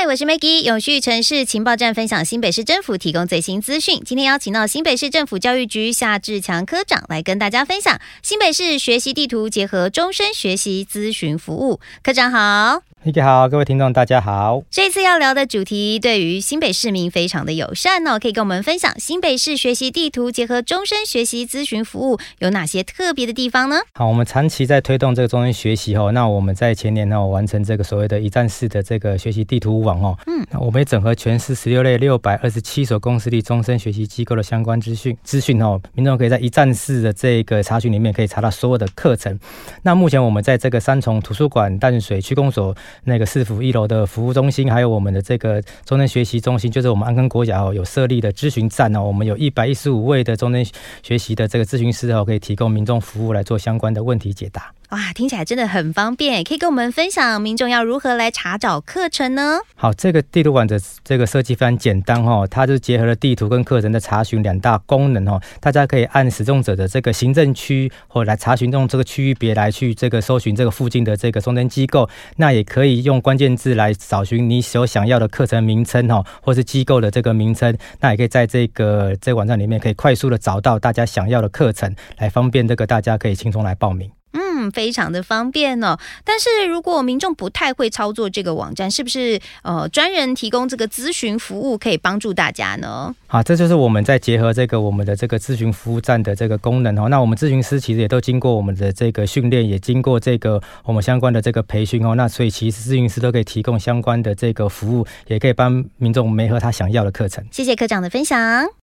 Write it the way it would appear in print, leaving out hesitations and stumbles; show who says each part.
Speaker 1: 我是 Maggie， 永续城市情报站分享新北市政府提供最新资讯。今天邀请到新北市政府教育局夏志强科长来跟大家分享新北市学习地图结合终身学习咨询服务。科长好。
Speaker 2: Maggie 好，各位听众大家好。
Speaker 1: 这次要聊的主题对于新北市民非常的友善哦，可以跟我们分享新北市学习地图结合终身学习咨询服务有哪些特别的地方呢？
Speaker 2: 好，我们长期在推动这个终身学习那我们在前年完成这个所谓的一站式的这个学习地图网那我们也整合全市16类627所公私立终身学习机构的相关资讯民众可以在一站式的这个查询里面可以查到所有的课程。那目前我们在这个三重图书馆、淡水区公所那个市府1楼的服务中心，还有我们的这个终身学习中心，就是我们安坑国小有设立的咨询站我们有115位的终身学习的这个咨询师可以提供民众服务来做相关的问题解答。
Speaker 1: 哇，听起来真的很方便，可以跟我们分享民众要如何来查找课程呢？
Speaker 2: 好，这个地图网的这个设计非常简单它就结合了地图跟课程的查询两大功能大家可以按使用者的这个行政区或来查询用这个区域别来去这个搜寻这个附近的这个终身机构，那也可以用关键字来找寻你所想要的课程名称或是机构的这个名称，那也可以在这个网站里面可以快速的找到大家想要的课程，来方便这个大家可以轻松来报名。
Speaker 1: 非常的方便哦。但是如果民众不太会操作这个网站，是不是专人提供这个咨询服务可以帮助大家呢？
Speaker 2: 好，这就是我们在结合这个我们的这个咨询服务站的这个功能那我们咨询师其实也都经过我们的这个训练，也经过这个我们相关的这个培训那所以其实咨询师都可以提供相关的这个服务，也可以帮民众媒合他想要的课程。
Speaker 1: 谢谢科长的分享。